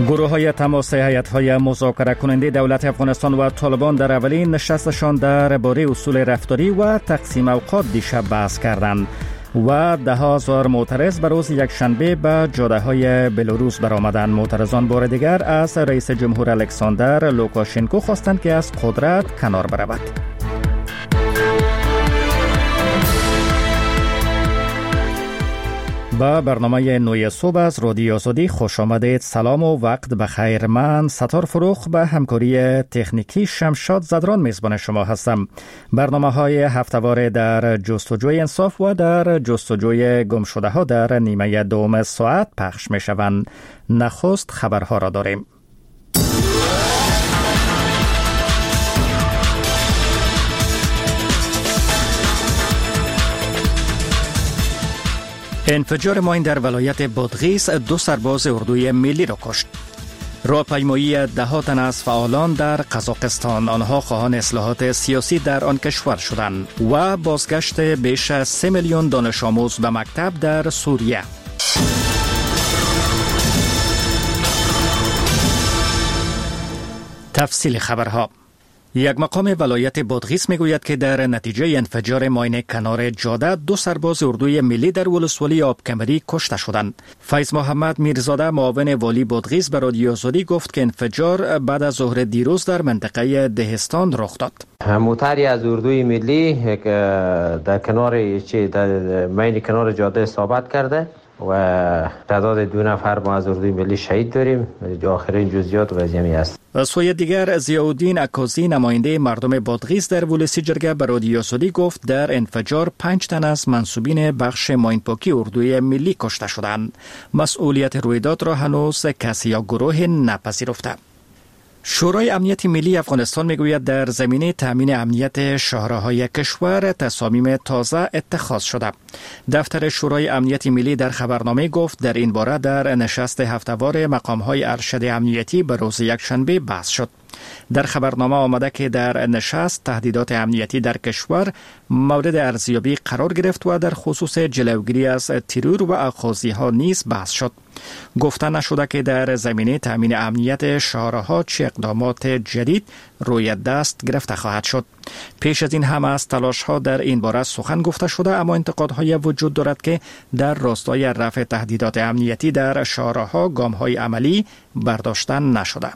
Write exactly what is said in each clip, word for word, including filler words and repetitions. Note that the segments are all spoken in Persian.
گروه های تماس هیئت های مذاکره کننده دولت افغانستان و طالبان در اولین نشستشان درباره اصول رفتاری و تقسیم اوقات دیشب بحث کردند و ده هزار معترض به روز یکشنبه به جاده های بلاروس برآمدند. معترضان بار دیگر از رئیس جمهور الکساندر لوکاشنکو خواستند که از قدرت کنار برود. با برنامه نوی صبح از رادیو آزادی خوش آمدید. سلام و وقت بخیر. من ستار فروخ به همکاری تکنیکی شمشاد زدران میزبان شما هستم. برنامه های هفته‌واره در جستجوی انصاف و در جستجوی گم شده ها در نیمه دوم ساعت پخش می شوند. نخست خبرها را داریم. انفجار ماین در ولایت بادغیس دو سرباز اردوی ملی را کشت. راهپیمایی ده تن از فعالان در قزاقستان، آنها خواهان اصلاحات سیاسی در آن کشور شدند. و بازگشت بیش از سه میلیون دانش آموز به مکتب در سوریه. تفصیل خبرها. یک مقام ولایت بادغیس میگوید که در نتیجه انفجار ماین کنار جاده دو سرباز اردوی ملی در ولسوالی آبکمری کشته شدند. فیض محمد میرزاده معاون والی بادغیس به رادیو آزادی گفت که انفجار بعد از ظهر دیروز در منطقه دهستان رخ داد. موتری از اردوی ملی در کنار چه در ماین کنار جاده اصابت کرده و تعداد دو نفر ما از اردوی ملی شهید داریم. آخرین جزئیات وضعی است. از سوی دیگر ضیاءالدین عکازی نماینده مردم بادغیس در ولسی جرگه به رادیو آزادی گفت در انفجار پنج تن از منسوبین بخش ماینپاکی اردوی ملی کشته شدند. مسئولیت رویداد را هنوز کسی یا گروه نپذیرفته. شورای امنیت ملی افغانستان میگوید در زمینه تامین امنیت شهرهای کشور تصامیم تازه اتخاذ شده. دفتر شورای امنیت ملی در خبرنامه گفت در این باره در نشست هفته‌وار مقام‌های ارشد امنیتی به روز یکشنبه بحث شد. در خبرنامه آمده که در نشست تهدیدات امنیتی در کشور مورد ارزیابی قرار گرفت و در خصوص جلوگیری از ترور و آخوندی‌ها نیز بحث شد. گفته نشده که در زمینه تامین امنیت شهرها چه اقدامات جدید روی دست گرفته خواهد شد. پیش از این هم از تلاش‌ها در این باره سخن گفته شده، اما انتقادهای وجود دارد که در راستای رفع تهدیدات امنیتی در شهرها گام‌های عملی برداشته نشده.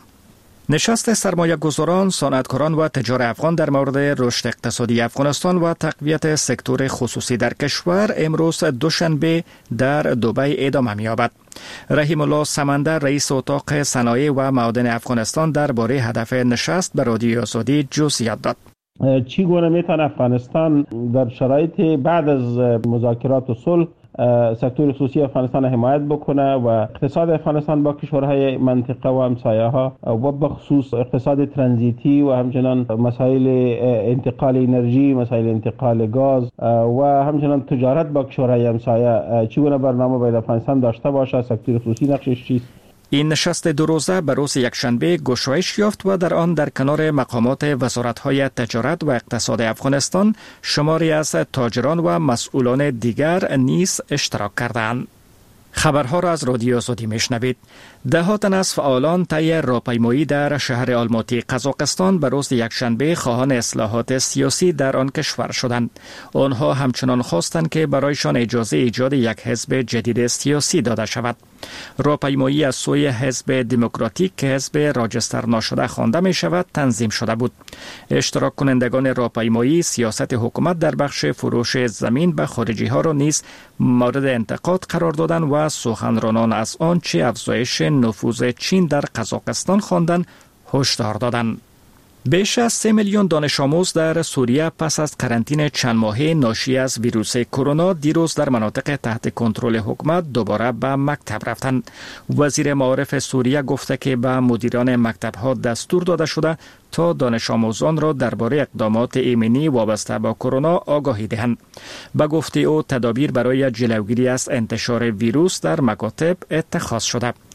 نشست سرمایه گذاران، صنعتکاران و تجار افغان در مورد رشد اقتصادی افغانستان و تقویت سکتور خصوصی در کشور امروز دوشنبه در دبی ادامه می‌یابد. رحیم الله سمندر رئیس اتاق صنایع و معادن افغانستان درباره هدف نشست به رادیو آزادی جزئیات داد. چگونه میتونه افغانستان در شرایط بعد از مذاکرات و صلح سکتور خصوصی افغانستان حمایت بکنه و اقتصاد افغانستان با کشورهای منطقه و همسایه ها و بخصوص اقتصاد ترانزیتی و همچنان مسائل انتقال انرژی، مسائل انتقال گاز و همچنان تجارت با کشورهای همسایه چگونه برنامه باید افغانستان داشته باشه، سکتور خصوصی نقشش چیست؟ این نشست دو روزه به روز یکشنبه گشایش یافت و در آن در کنار مقامات وزارت‌های تجارت و اقتصاد افغانستان شماری از تاجران و مسئولان دیگر نیز اشتراک کردند. خبرها را از رادیو آزادی میشنوید. ده ها تن از فعالان طی راهپیمایی در شهر آلماتی قزاقستان به روز یکشنبه خواهان اصلاحات سیاسی در آن کشور شدند. آنها همچنان خواستند که برایشان اجازه ایجاد یک حزب جدید سیاسی داده شود. راهپیمایی از سوی حزب دموکراتیک که حزب راجستر ناشده خوانده می شود تنظیم شده بود. اشتراک کنندگان راهپیمایی سیاست حکومت در بخش فروش زمین به خارجی ها را نیز مورد انتقاد قرار دادند و سخنرانان از آنچه افزایش نفوذ چین در قزاقستان خواندند هشدار دادند. بیش از سه میلیون دانش آموز در سوریه پس از قرنطینه چند ماهه ناشی از ویروس کرونا دیروز در مناطق تحت کنترل حکومت دوباره به مکتب رفتند. وزیر معارف سوریه گفته که به مدیران مکتب‌ها دستور داده شده تا دانش آموزان را درباره اقدامات ایمنی وابسته با کرونا آگاهی دهند. به گفته او تدابیر برای جلوگیری از انتشار ویروس در مکاتب اتخاذ شده.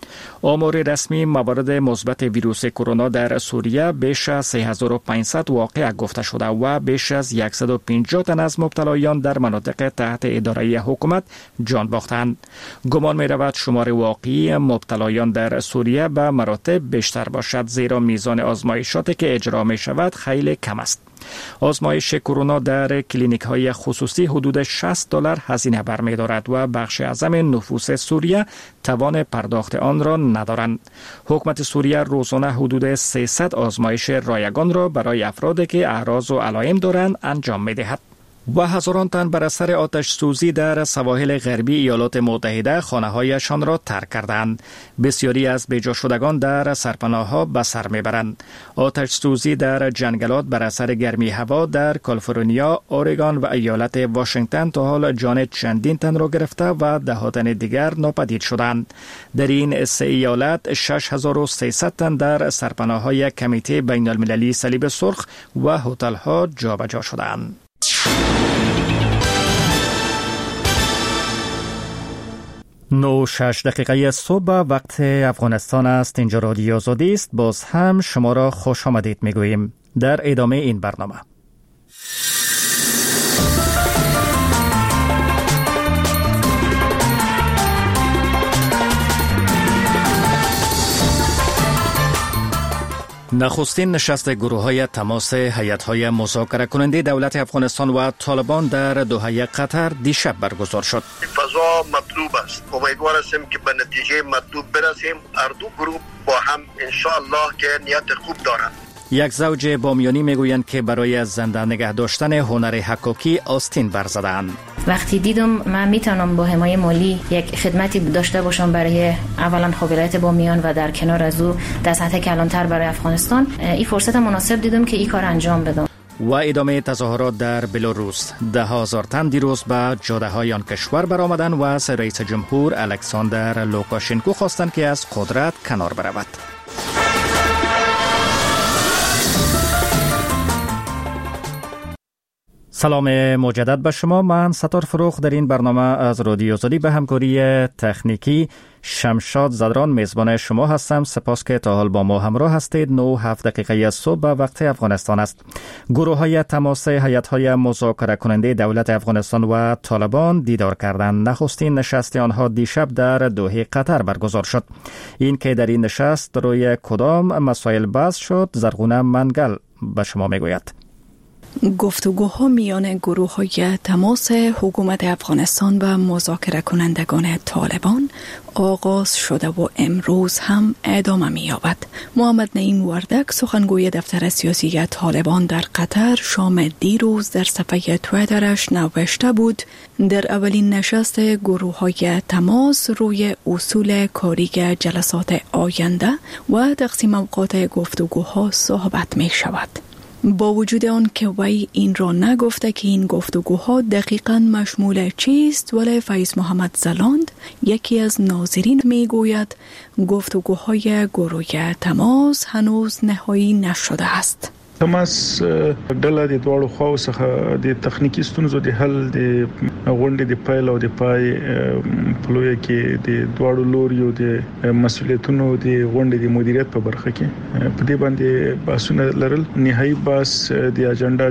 آمار رسمی موارد مثبت ویروس کرونا در سوریه بیش از سه هزار و پانصد واقعه گفته شده و بیش از صد و پنجاه تن از مبتلایان در مناطق تحت اداره حکومت جان باختند. گمان می رود شمار واقعی مبتلایان در سوریه به مراتب بیشتر باشد، زیرا میزان آزمایشاتی که اجرا می شود خیلی کم است. آزمایش کرونا در کلینیک های خصوصی حدود شصت دلار هزینه برمی دارد و بخش اعظم نفوس سوریه توان پرداخت آن را ندارند. حکومت سوریه روزانه حدود سیصد آزمایش رایگان را برای افرادی که اعراض و علائم دارند انجام می دهد. و هزاران تن بر اثر آتش سوزی در سواحل غربی ایالات متحده خانه‌هایشان را ترک کردند. بسیاری از بیجا شدگان در سرپناه‌ها به سر میبرند. آتش سوزی در جنگلات بر اثر گرمی هوا در کالیفرنیا، اورگان و ایالت واشنگتن تا حال جان چندین تن را گرفته و ده تن دیگر ناپدید شدند. در این سه ایالت شش هزار و سیصد تن در سرپناه‌های کمیته بین المللی صلیب سرخ و هتل‌ها جابجا شدند. نو شش دقیقه صبح وقت افغانستان است. اینجا رادیو آزادی است. باز هم شما را خوش آمدید میگوییم. در ادامه این برنامه نخستین نشست گروه‌های تماس هیئت‌های مذاکره کننده دولت افغانستان و طالبان در دوحه قطر دیشب برگزار شد. فضا مطلوب است. امیدوار هستیم که به نتیجه مطلوب برسیم. هر دو گروه با هم ان شاء الله که نیت خوب دارند. یک زوج بامیانی میگویند که برای زنده نگه داشتن هنر حکاکی آستین برزدند. وقتی دیدم من میتونم با حمایت مالی یک خدمتی داشته باشم برای اولا ولایت بامیان و در کنار از او در سطح کلانتر برای افغانستان، این فرصت مناسب دیدم که این کار انجام بدم. و ادامه تظاهرات در بلاروس. ده هزار تن دیروز به جاده های آن کشور برآمدند و از رئیس جمهور الکساندر لوکاشنکو خواستند که از قدرت کنار برود. سلام مجدد به شما. من ستار فروخ در این برنامه از رادیو آزادی به همکاری تکنیکی شمشاد زدران میزبان شما هستم. سپاس که تا حال با ما همراه هستید. نه و هفت دقیقه صبح وقت افغانستان است. گروه های تماس هیئت های مذاکره کننده دولت افغانستان و طالبان دیدار کردند. نخستین نشست آنها دیشب در دوحه قطر برگزار شد. این که در این نشست روی کدام مسائل بحث شد، زرغونه منگل به شما میگوید. گفتگوها میان گروه‌های تماس حکومت افغانستان و مذاکره کنندگان طالبان آغاز شده و امروز هم ادامه می‌یابد. محمد نعیم وردک سخنگوی دفتر سیاسی طالبان در قطر شام دیروز در صفحه توییترش نوشته بود در اولین نشست گروه‌های تماس روی اصول کاری جلسات آینده و تقسیم اوقات گفتگوها صحبت می‌شود. با وجود آن که وی این را نگفته که این گفتگوها دقیقاً مشمول چیست، ولی فیض محمد زلاند یکی از ناظرین میگوید گفتگوهای گروه تماس هنوز نهایی نشده است. تماس ډله د دواړو خواو څخه د تخنیکی ستونزو د حل د غونډې د پیل او د پای په لوی کې د دواړو لوریو د مسولیتونو د غونډې د مدیریت په برخه کې په دې باندې بحثونه لرل. نهایی بحث د اجنډا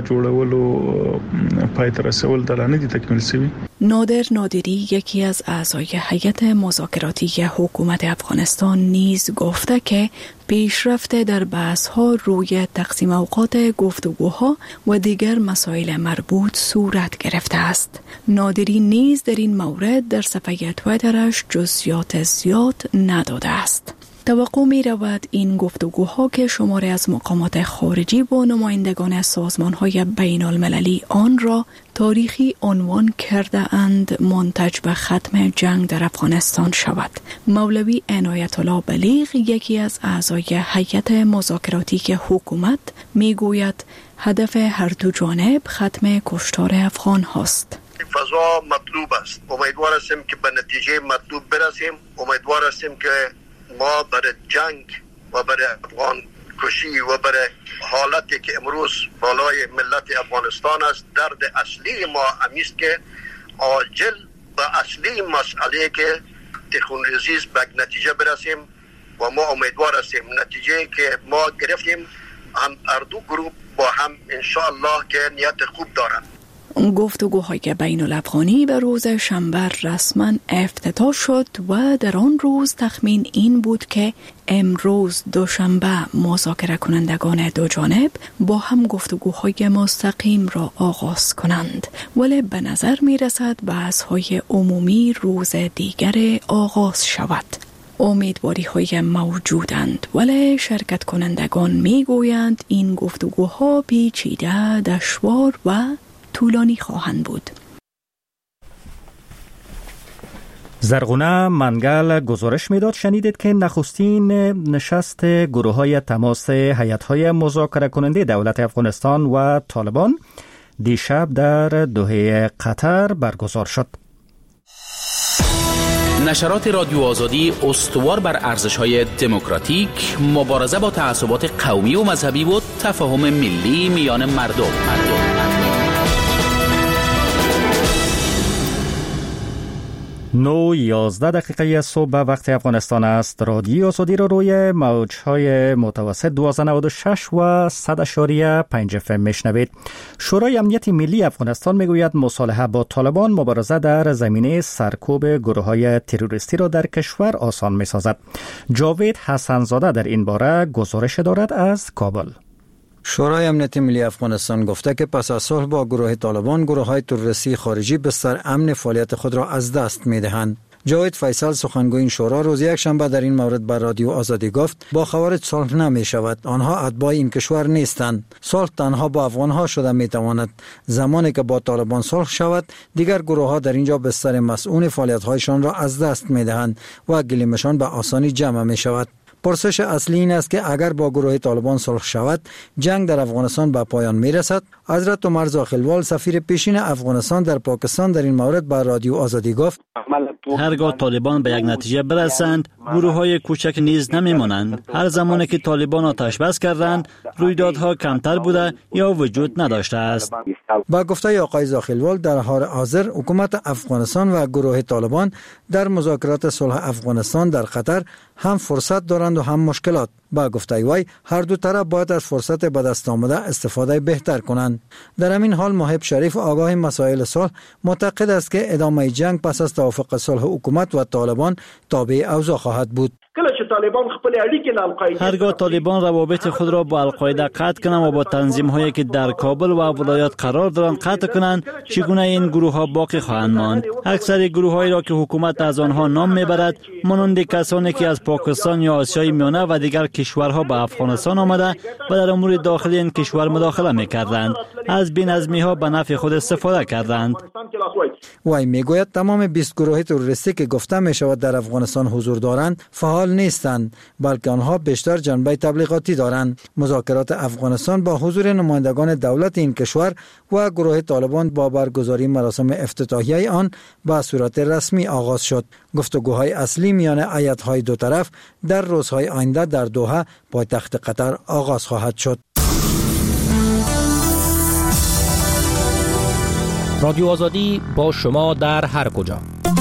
جوړولو پای ته رسول د لانه دي تکمیل شوی. نادر نادری یکی از اعضای هیئت مذاکراتی حکومت افغانستان نیز گفته که پیشرفت در بحث‌ها روی تقسیم اوقات گفتگوها و دیگر مسائل مربوط صورت گرفته است. نادری نیز در این مورد در صفحه توییترش جزئیات زیاد نداده است. توقع می رود این گفتگوها که شماری از مقامات خارجی با نمایندگان سازمان‌های بین المللی آن را تاریخی عنوان کرده اند منتج به ختم جنگ در افغانستان شود. مولوی عنایت الله بلیغ یکی از اعضای هیئت مذاکراتی حکومت می گوید هدف هر دو جانب ختم کشتار افغان هاست. فضا مطلوب است. امیدوار هستیم که به نتیجه مطلوب برسیم. امیدوار هستیم که ما برای جنگ و برای افغان کشی و برای حالتی که امروز بالای ملت افغانستان است، درد اصلی ما همیست که عاجل و اصلی مسئله که خونریزی به نتیجه برسیم و ما امیدوار هستیم نتیجه که ما گرفتیم هم هر دو گروه با هم انشاءالله که نیت خوب دارن. گفتگوهای بین الافغانی به روز شنبه رسما افتتاح شد و در آن روز تخمین این بود که امروز دوشنبه مذاکره کنندگان دو جانب با هم گفتگوهای مستقیم را آغاز کنند، ولی به نظر می رسد بحث‌های عمومی روز دیگر آغاز شود. امیدواری های موجودند، ولی شرکت کنندگان می گویند این گفتگوها پیچیده، دشوار و طولانی خواهند بود. زرغونه منگل گزارش میداد شنیدید که نخستین نشست گروه های تماس هیئت های مذاکره کننده دولت افغانستان و طالبان دیشب در دوحه قطر برگزار شد. نشرات رادیو آزادی استوار بر ارزش‌های دموکراتیک، مبارزه با تعصبات قومی و مذهبی و تفاهم ملی میان مردم. مردم. نو یازده دقیقه صبح به وقت افغانستان است. رادیو آزادی رو روی موج‌های متوسط دویست و نود و شش و صد اشاریه پنج اف ام میشنوید. شورای امنیت ملی افغانستان میگوید مصالحه با طالبان مبارزه در زمینه سرکوب گروه‌های تروریستی را در کشور آسان میسازد. جاوید حسنزاده در این باره گزارش دارد از کابل. شورای امنیت ملی افغانستان گفته که پس از صلح با گروه طالبان، گروه‌های تروریستی خارجی بستر امن فعالیت خود را از دست می‌دهند. جاوید فیصل سخنگوی این شورا روز یک شنبه در این مورد بر رادیو آزادی گفت با خوارج صلح نمی شود، آنها اتباع این کشور نیستند. صلح تنها با افغانها شده می تواند. زمانی که با طالبان صلح شود، دیگر گروه‌ها در اینجا بستر مسئول فعالیت‌هایشان را از دست می‌دهند و گلیمشان به آسانی جمع می شود. پرسش اصلی این است که اگر با گروه طالبان صلح شود، جنگ در افغانستان به پایان میرسد. حضرت عمر زاخلوال سفیر پیشین افغانستان در پاکستان در این مورد با رادیو آزادی گفت هرگاه طالبان به یک نتیجه برسند، گروه‌های کوچک نیز نمیمانند. هر زمانی که طالبان آتش بس کردند، رویدادها کمتر بوده یا وجود نداشته است. با گفته آقای زاخلوال در حال حاضر حکومت افغانستان و گروه طالبان در مذاکرات صلح افغانستان در قطر هم فرصت دارند و هم مشکلات. با گفته وی هر دو طرف باید از فرصت به دست آمده استفاده بهتر کنند. در همین حال محب شریف آگاه مسائل صلح معتقد است که ادامه جنگ پس از توافق صلح حکومت و طالبان تابع اوضاع خواهد بود. هرگاه طالبان روابط خود را با القاعده قطع کنند و با تنظیم هایی که در کابل و ولایات قرار دارند قطع کنند، چگونه این گروه ها باقی خواهند ماند؟ اکثر گروه هایی را که حکومت از آنها نام میبرد، مانند کسانی که از پاکستان یا آسیای میانه و دیگر کشورها به افغانستان آمده و در امور داخلی این کشور مداخله میکردند، از بی‌نظمی ها به نفع خود استفاده کردند. وی میگوید تمام بیست گروه تروریستی که گفته می شود در افغانستان حضور دارند فعال نیستند، بلکه آنها بیشتر جنبه تبلیغاتی دارند. مذاکرات افغانستان با حضور نمایندگان دولت این کشور و گروه طالبان با برگزاری مراسم افتتاحیه آن به صورت رسمی آغاز شد. گفتگوهای اصلی میان هیئت‌های دو طرف در روزهای آینده در دوحه پایتخت قطر آغاز خواهد شد. رادیو آزادی با شما در هر کجا.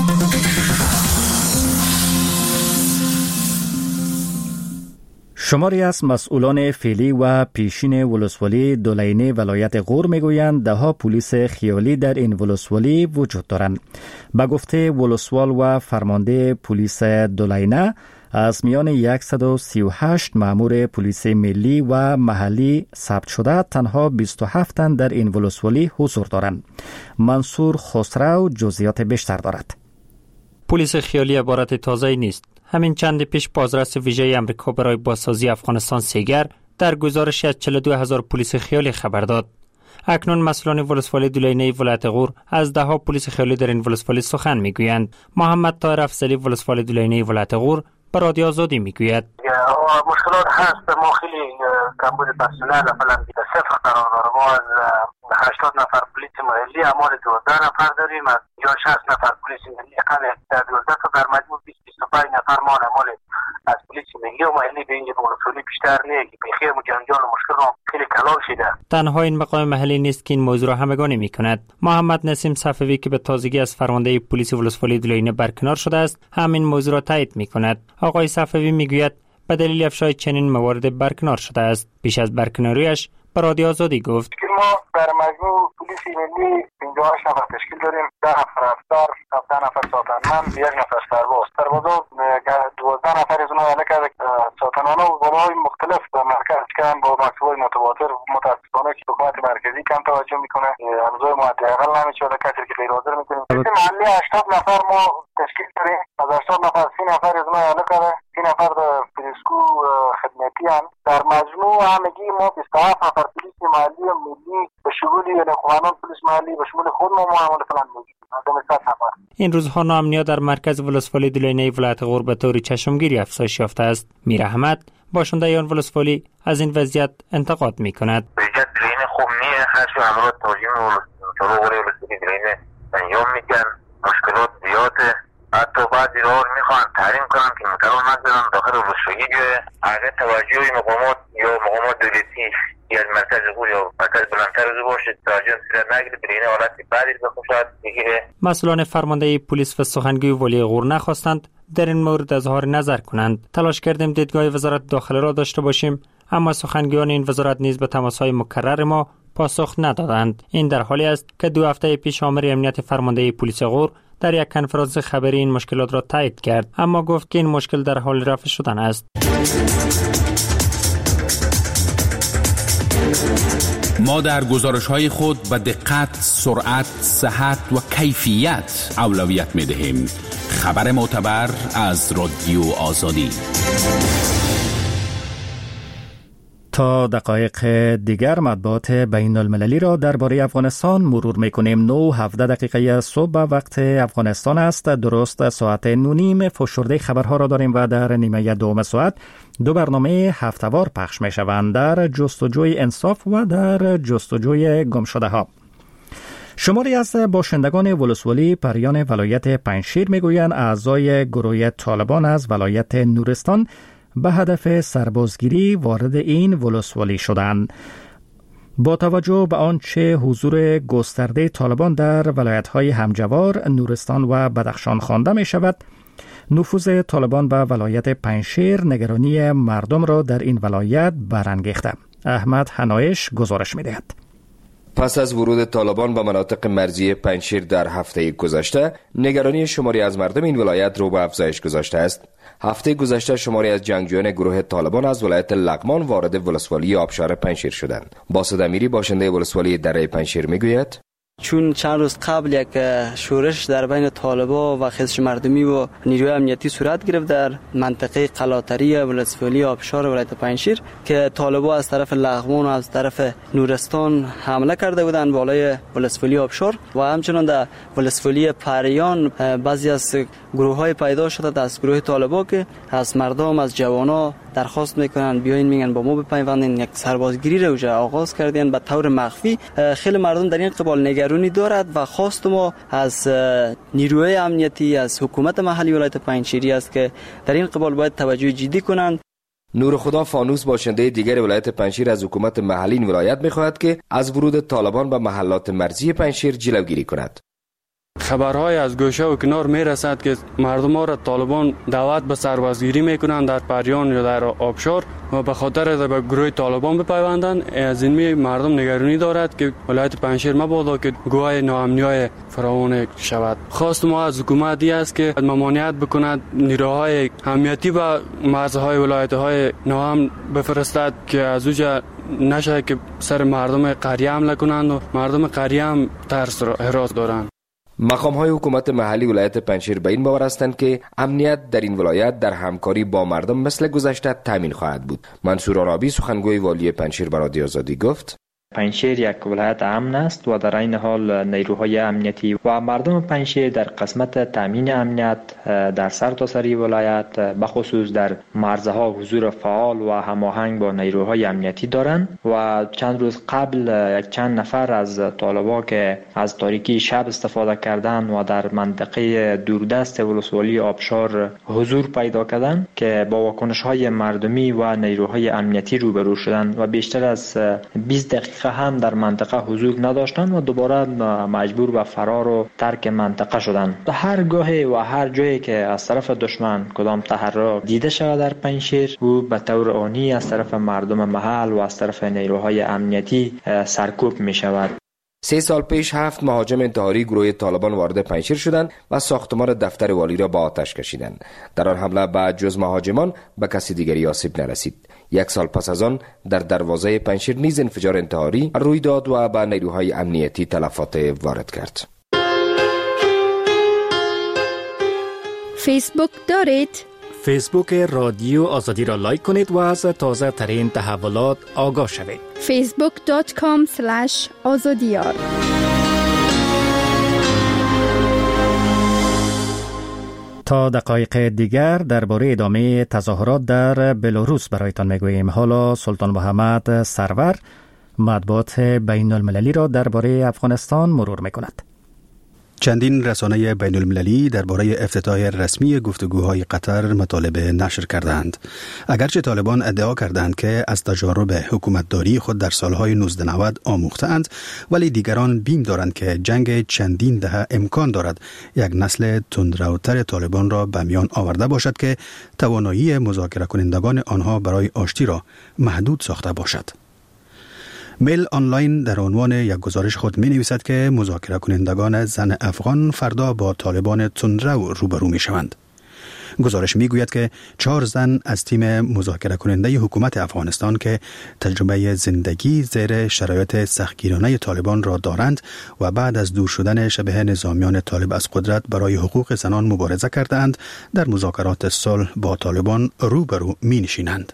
شماری از مسئولان فعلی و پیشین ولسوالی دولینه ولایت غور میگویند ده ها پلیس خیالی در این ولسوالی وجود دارند. به گفته ولسوال و فرمانده پلیس دولینه، از میان صد و سی و هشت مأمور پلیس ملی و محلی ثبت شده تنها بیست و هفت تن در این ولسوالی حضور دارند. منصور خسرو جزئیات بیشتر دارد. پلیس خیالی عبارت تازه نیست. همین چند پیش بازرس ویژه آمریکا برای بازسازی افغانستان سیگر در گزارشی از چهل و دو هزار پلیس خیالی خبر داد. اکنون مسئولان ولسوالی دولینه ولایت غور از ده ها پلیس خیالی در این ولسوالی سخن میگویند. محمد طاهر افضلی ولسوالی دولینه ولایت غور به رادیو آزادی میگوید مشکلات هست. ما خیلی کمبود پرسنل فعلا صفر قرار داریم. ما از هشتاد نفر پلیس محلی اعمال دوازده نفر داریم، از شصت نفر پلیس ملی اقل دوازده تا در مجموع بیست بیست و پنج نفر ما اعمال از پلیس ملی و محلی به این ولسوالی بیشتر نیه که بخیر و جنجال و مشکل رو خیلی کلان شده. تنها این مقام محلی نیست که این موضوع را همگانی می‌کند. محمد نسیم صفوی که به تازگی از فرمانده پلیس ولسوالی دولینه برکنار شده است، همین موضوع را تایید می‌کند. آقای صفوی می‌گوید به دلیل افشای چنین موارد برکنار شده است. پیش از برکناریش به رادیو آزادی گفت که ما در مجموع پلیس ملی پنجاه و هشت نفر تشکیل داریم، ده نفر افسر، هفده نفر ساتنمند، یک نفر سرباز. سربازا دوازده نفر از اونها علاقه ساتنان و بالای مختلف در مرکز که هم با مکتوبای متواتر متاسفانه که حکومت مرکزی کم توجه میکنه، امضای مهدی اقل نمیشه کسی که غیر حاضر میکنه. پلیس محلی هشتاد نفر ما تشکیل داریم، از هشتاد نفر سی نفر از اونها علاقه سی نفر پلیسکو خدمتی هم. در مجموع همگی ما بیست و هفت نفر پلیس محلی و ملی به شمول قوانین پلیس محلی به شمول خود ما معامله فلان موجود. این روزها ناامنی در مرکز ولسوالی دولینه ولایت غور به طور چشمگیری افزایش یافته است. میر احمد باشنده آن ولسوالی از این وضعیت انتقاد می‌کند. وضعیت دولینه خوب نیست، هر شو امروز توجیه ولسوالی ولسوالی دولینه انجام میدن، مشکلات زیاده. حتی بعضی را میخوان تحریم کنن که مقرر نگذارن داخل ولسوالی بیایه. اگر توجه مقامات یا مقامات دولتی یا مرکز غور یا مرکز بلندتر از باشه توجه صورت نگیره، برای این حالت بعدی بخشد بگیره. مسئولان فرمانده پلیس و سخنگوی ولی غور نخواستند در این مورد اظهار نظر کنند. تلاش کردیم دیدگاه وزارت داخله را داشته باشیم، اما سخنگویان این وزارت نیز به تماس‌های مکرر ما پاسخ ندادند. این در حالی است که دو هفته پیش آمر امنیت فرمانده پلیس غور در یک کنفرانس خبری این مشکلات را تایید کرد، اما گفت که این مشکل در حال رفع شدن است. ما در گزارش‌های خود به دقت، سرعت، صحت و کیفیت اولویت می‌دهیم. خبر معتبر از رادیو آزادی. تا دقایق دیگر مطبوعات بین المللی را درباره افغانستان مرور میکنیم. نه هفده دقیقه صبح وقت افغانستان است. درست ساعت نونیم فشرده خبرها را داریم و در نیمه دوم ساعت دو برنامه هفته‌وار پخش می شوند، در جستجوی انصاف و در جستجوی گمشده ها. شماری از باشندگان ولسوالی پریان ولایت پنجشیر میگویند اعضای گروه طالبان از ولایت نورستان به هدف سربازگیری وارد این ولسوالی شدند. با توجه به آنچه حضور گسترده طالبان در ولایت‌های همجوار نورستان و بدخشان خوانده می شود، نفوذ طالبان به ولایت پنجشیر نگرانی مردم را در این ولایت برانگیخته. احمد حنایش گزارش می دهد. پس از ورود طالبان به مناطق مرزی پنجشیر در هفته گذشته، نگرانی شماری از مردم این ولایت رو به افزایش گذاشته است. هفته گذشته شماری از جنگجویان گروه طالبان از ولایت لغمان وارد ولسوالی آبشار پنجشیر شدند. باسط امیری باشنده ولسوالی دره پنجشیر میگوید چون چند روز قبل یک شورش در بین طالبان و خیزش مردمی و نیروی امنیتی صورت گرفت در منطقه قلاتری ولسوالی آبشار ولایت پنجشیر که طالبان از طرف لغمان و از طرف نورستان حمله کرده بودند بالای ولسوالی آبشار و همچنین در ولسوالی پریان بعضی از گروه های پیدا شده از گروه طالبان که از مردم از جوانا درخواست میکنن بیاین میگن با ما بپیوندین، یک سربازگیری رو جا آغاز کردین به طور مخفی. خیلی مردم در این قبال نگرانی دارد و خواست ما از نیروی امنیتی از حکومت محلی ولایت پنجشیری است که در این قبال باید توجه جدی کنند. نور خدا فانوس باشنده دیگر ولایت پنجشیر از حکومت محلی این ولایت میخواهد که از ورود طالبان به محلات مرزی پنجشیر جلوگیری کند. خبرهای از گوشه و کنار می رسد که مردم ها را طالبان دعوت به سربازگیری می کنند در پریان یا در آبشار و به خاطر به گروه طالبان بپیوندند. از این می مردم نگرانی دارد که ولایت پنجشیر مبادا که گواه ناامنی‌های فراوان شود. خواست ما از حکومت است که ممانعت بکند، نیروهای امنیتی و مرزهای ولایت‌های ناامن بفرستد که از اوجا نشه که سر مردم قریه حمله کنند و مردم قریه هم ترس را هراس دارند. مقام‌های حکومت محلی ولایت پنجشیر به این باور هستند که امنیت در این ولایت در همکاری با مردم مثل گذشته تامین خواهد بود. منصور عرابی سخنگوی والی پنجشیر به رادیو آزادی گفت پنجشیر یک ولایت امن است و در این حال نیروهای امنیتی و مردم پنجشیر در قسمت تامین امنیت در سرتاسر ولایت بخصوص در مرزها حضور فعال و هماهنگ با نیروهای امنیتی دارند و چند روز قبل یک چند نفر از طالبا که از تاریکی شب استفاده کردند و در منطقه دوردست ولسوالی آبشار حضور پیدا کردند که با واکنش‌های مردمی و نیروهای امنیتی روبرو شدند و بیشتر از بیست دقیقه هم در منطقه حضور نداشتند و دوباره مجبور به فرار و ترک منطقه شدند. هر گاهی و هر جایی که از طرف دشمن کدام تحرک دیده شود در پنجشیر، او به طور آنی از طرف مردم محل و از طرف نیروهای امنیتی سرکوب می شود. سه سال پیش هفت مهاجم انتحاری گروه طالبان وارد پنجشیر شدند و ساختمان دفتر والی را با آتش کشیدند. در آن حمله بعد جز مهاجمان به کسی دیگری آسیب نرسید. یک سال پس از آن در دروازه پنجشیر نیز انفجار انتحاری روی داد و به نیروهای امنیتی تلفات وارد کرد. فیسبوک دارید؟ فیسبوک رادیو آزادی را لایک کنید و از تازه ترین تحولات آگاه شوید. فیسبوک دات کام اسلش آزادیار. تا دقایق دیگر درباره ادامه تظاهرات در بلاروس برایتان میگوییم. حالا سلطان محمد سرور مطبوعات بین المللی را درباره افغانستان مرور میکند. چندین رسانه بین المللی درباره افتتاح رسمی گفتگوهای قطر مطالب نشر کردند. اگرچه طالبان ادعا کردند که از تجارب حکومتداری خود در سالهای نوزده نود آموختند، ولی دیگران بیم دارند که جنگ چندین دهه امکان دارد یک نسل تندروتر طالبان را به میان آورده باشد که توانایی مذاکره کنندگان آنها برای آشتی را محدود ساخته باشد. میل آنلاین در عنوان یک گزارش خود می نویسد که مذاکره کنندگان زن افغان فردا با طالبان تندرو روبرو می شوند. گزارش می گوید که چهار زن از تیم مذاکره کننده حکومت افغانستان که تجربه زندگی زیر شرایط سختگیرانه طالبان را دارند و بعد از دور شدن شبه نظامیان طالب از قدرت برای حقوق زنان مبارزه کردند، در مذاکرات صلح با طالبان روبرو می نشینند.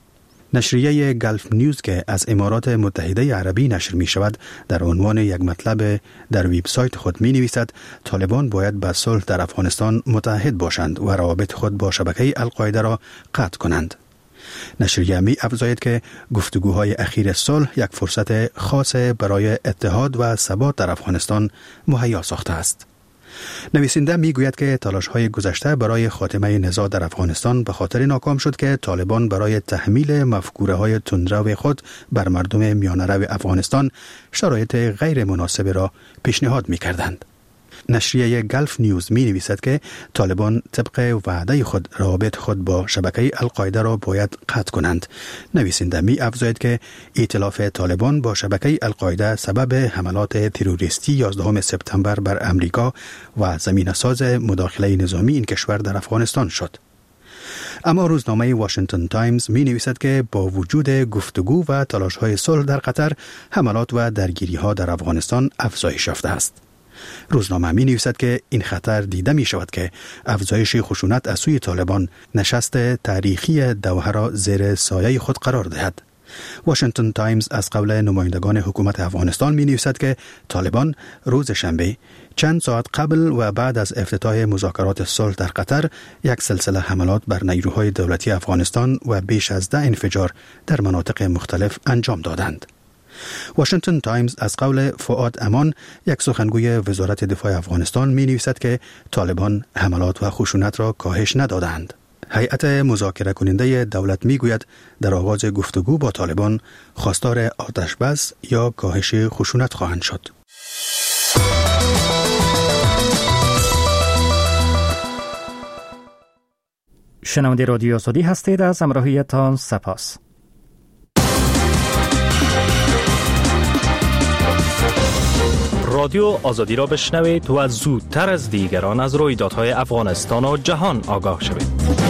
نشریه گلف نیوز که از امارات متحده عربی نشر می شود در عنوان یک مطلب در وبسایت خود می نویسد طالبان باید به صلح در افغانستان متحد باشند و روابط خود با شبکه القاعده را قطع کنند. نشریه می افزاید که گفتگوهای اخیر صلح یک فرصت خاص برای اتحاد و ثبات در افغانستان مهیا ساخته است. نویسنده می گوید که تلاش‌های گذشته برای خاتمه نزاع در افغانستان به خاطر ناکام شد که طالبان برای تحمیل مفکوره‌های تندرو خود بر مردم میانه‌رو افغانستان شرایط غیر مناسب را پیشنهاد می کردند. نشریه گلف نیوز می نویسد که طالبان طبق وعده خود روابط خود با شبکه القاعده را باید قطع کنند. نویسنده می افزاید که ائتلاف طالبان با شبکه القاعده سبب حملات تروریستی یازدهم سپتامبر بر امریکا و زمینه‌ساز مداخله نظامی این کشور در افغانستان شد. اما روزنامه واشنگتن تایمز می نویسد که با وجود گفتگو و تلاش‌های صلح در قطر، حملات و درگیری‌ها در افغانستان افزایش یافته است. روزنامه می نویسد که این خطر دیده می شود که افزایش خشونت از سوی طالبان نشست تاریخی دوحه را زیر سایه خود قرار دهد. واشنگتن تایمز از قول نمایندگان حکومت افغانستان می نویسد که طالبان روز شنبه چند ساعت قبل و بعد از افتتاح مذاکرات صلح در قطر یک سلسله حملات بر نیروهای دولتی افغانستان و بیش از ده انفجار در مناطق مختلف انجام دادند. واشنگتن تایمز از قول فؤاد امان، یک سخنگوی وزارت دفاع افغانستان می نویسد که طالبان حملات و خشونت را کاهش ندادند. هیئت مذاکره کننده دولت می گوید در آغاز گفتگو با طالبان خواستار آتش بس یا کاهش خشونت خواهند شد. شنونده رادیو آزادی هستید. از همراهیتان سپاس. رادیو آزادی را بشنوید و زودتر از دیگران از رویدادهای افغانستان و جهان آگاه شوید.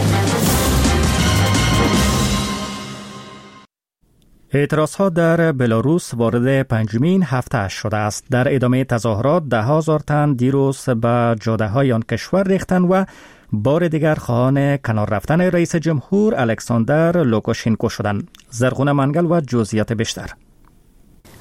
اعتراضها در بلاروس وارد پنجمین هفته شده است. در ادامه تظاهرات ده هزار تن دیروز به جاده‌های آن کشور ریختند و بار دیگر خواهان کنار رفتن رئیس جمهور الکساندر لوکاشنکو شدند. زرغون منگل و جزئیات بیشتر.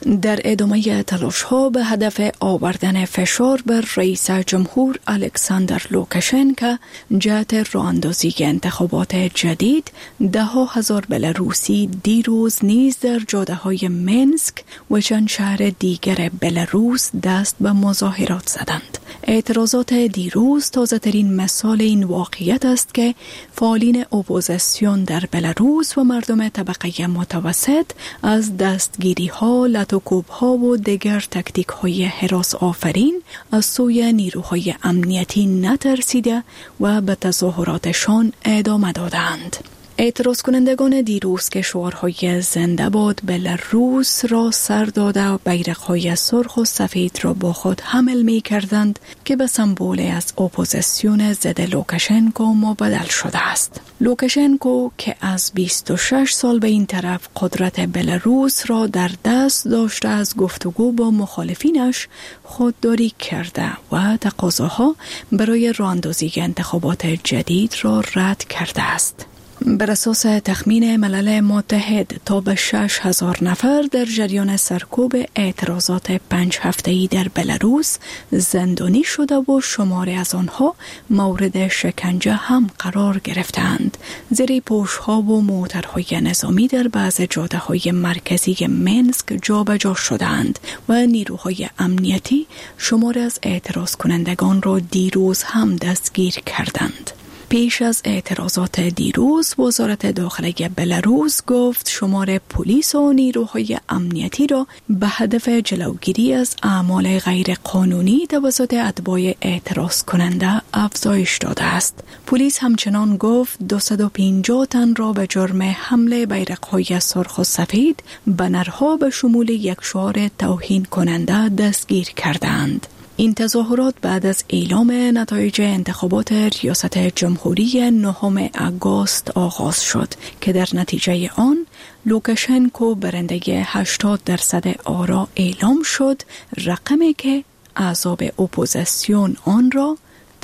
در ادامه تلاش ها به هدف آوردن فشار بر رئیس جمهور الکساندر لوکاشنکو جهت راه اندازی انتخابات جدید، ده ها هزار بلاروسی دیروز نیز در جاده های منسک و چند شهر دیگر بلاروس دست به مظاهرات زدند. اعتراضات دیروز تازه ترین مثال این واقعیت است که فعالین اپوزیسیون در بلاروس و مردم طبقه متوسط از دستگیری ها، لطوکوب ها و دیگر تکتیک های هراس آفرین از سوی نیروهای امنیتی نترسیده و به تظاهراتشان ادامه دادند. اعتراض کنندگان دیروز که شعارهای زنده باد بلاروس را سر داده و بیرقهای سرخ و سفید را با خود حمل می کردند که به سمبول از اپوزیسیون ضد لوکاشنکو مبدل شده است. لوکاشنکو که از بیست و شش سال به این طرف قدرت بلاروس را در دست داشته از گفتگو با مخالفینش خودداری کرده و تقاضاها برای راه اندازی انتخابات جدید را رد کرده است. بر اساس تخمین ملل متحد تا به شش هزار نفر در جریان سرکوب اعتراضات پنج هفته‌ای در بلاروس زندانی شده و شماری از آنها مورد شکنجه هم قرار گرفتند. زیر پوش‌ها و موترهای نظامی در بعض جاده‌های مرکزی منسک جابجا شدند و نیروهای امنیتی شماری از اعتراض کنندگان را دیروز هم دستگیر کردند. پیش از اعتراضات دیروز، وزارت داخلی بلاروس گفت شمار پلیس و نیروهای امنیتی را به هدف جلوگیری از اعمال غیر قانونی توسط اتباع اعتراض کننده افزایش داده است. پلیس همچنان گفت دویست و پنجاه تن را به جرم حمله بیرق‌های سرخ و سفید، بنرها به شمول یک شعار توهین کننده دستگیر کردند. این تظاهرات بعد از اعلام نتایج انتخابات ریاست جمهوری نهم آگوست آغاز شد که در نتیجه آن لوکاشنکو برنده هشتاد درصد آرا اعلام شد، رقمی که احزاب اپوزیسیون آن را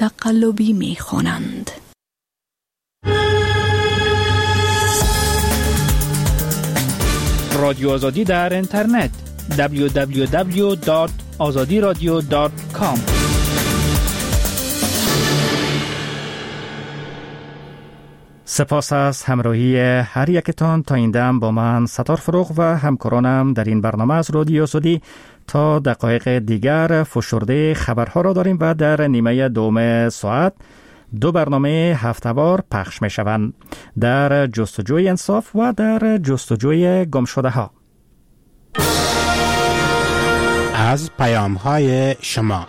تقلبی می‌خوانند. رادیو آزادی در اینترنت دبلیو دبلیو دبلیو دات آزادی رادیو دات کام. سپاس از همراهی هر یکتان. تا این دم با من ستار فروغ و همکارانم در این برنامه از رادیو آزادی تا دقایق دیگر فشرده خبرها را داریم و در نیمه دوم ساعت دو برنامه هفته‌وار پخش می شوند، در جستجوی انصاف و در جستجوی گمشده ها. از پیام‌های شما.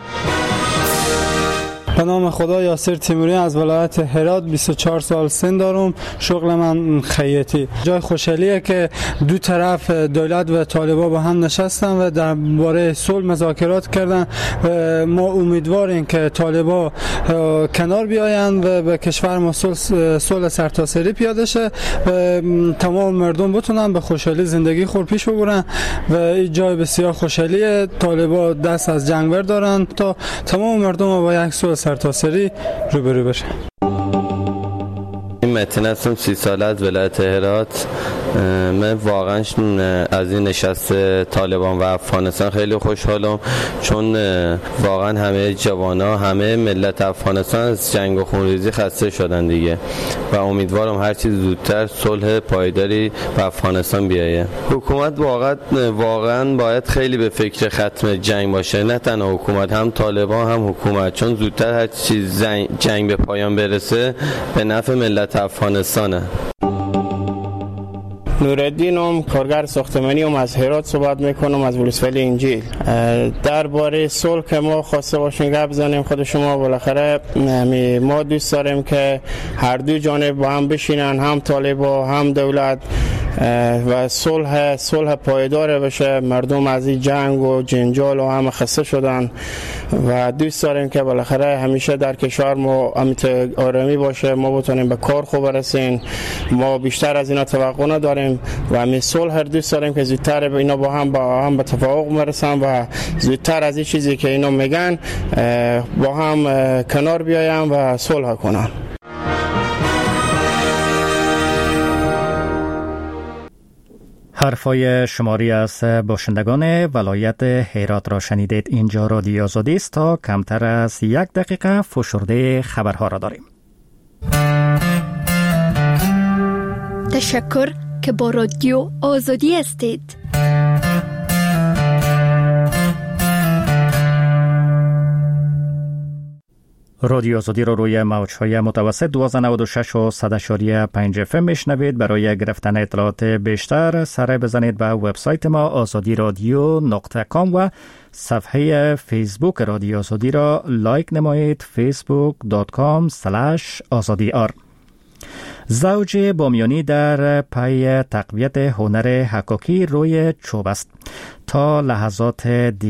به نام خدا، یاسر تیموری از ولایت هرات، بیست و چهار سال سن دارم. شغل من خیاطی. جای خوشحالیه که دو طرف دولت و طالبان با هم نشستن و درباره صلح مذاکرات کردن. ما امیدواریم که طالبان کنار بیایند و به کشور ما صلح سرتاسری پیاده شه و تمام مردم بتونن به خوشحالی زندگی خود پیش ببرن و این جای بسیار خوشحالیه. طالبان دست از جنگ بردارن تا تمام مردم با یک صلح سرتاسری روبرو بشه. این متن هستم، سی ساله از ولایت هرات. من واقعا از این نشست طالبان و افغانستان خیلی خوشحالم، چون واقعا همه جوانا، همه ملت افغانستان از جنگ و خونریزی خسته شدن دیگه و امیدوارم هر چیز زودتر صلح پایداری به افغانستان بیایه. حکومت واقعا واقعا باید خیلی به فکر ختم جنگ باشه، نه تنها حکومت، هم طالبان هم حکومت، چون زودتر هر چیز جنگ به پایان برسه به نفع ملت افغانستانه. نورالدینم، کارگر ساختمانی ام، از هرات صحبت میکنم، از ولسوالی انجیل. درباره صلح که ما خواسته باشیم گپ بزنیم خود شما. بالاخره ما دوست داریم که هر دو جانب با هم بشینن، هم طالبان هم دولت، و صلح صلح پایدار بشه. مردم از این جنگ و جنجال و هم خسته شدن و دوست داریم که بالاخره همیشه در کشور ما امنیت آرامی باشه، ما بتونیم به کار خوب برسیم. ما بیشتر از اینا توقع نداریم و همین صلح دوست داریم که زودتر اینا با هم با هم به توافق برسن و زودتر از این چیزی که اینا میگن با هم کنار بیایم و صلح کنن. حرفای شماری از باشندگان ولایت هرات را شنیدید. اینجا رادیو آزادی است. تا کمتر از یک دقیقه فشرده خبرها را داریم. تشکر که با رادیو آزادی هستید. رادیو آزادی را روی موج‌های متوسط دویست و نود و شش و صد و پنج اف ام میشنوید. برای گرفتن اطلاعات بیشتر سر بزنید به وبسایت ما آزادی رادیو نقطه کام و صفحه فیسبوک رادیو آزادی را لایک نمایید. فیسبوک دات کام اسلش آزادی آر. زوج بامیانی در پی تقویت هنر حکاکی روی چوب است. تا لحظات دیگر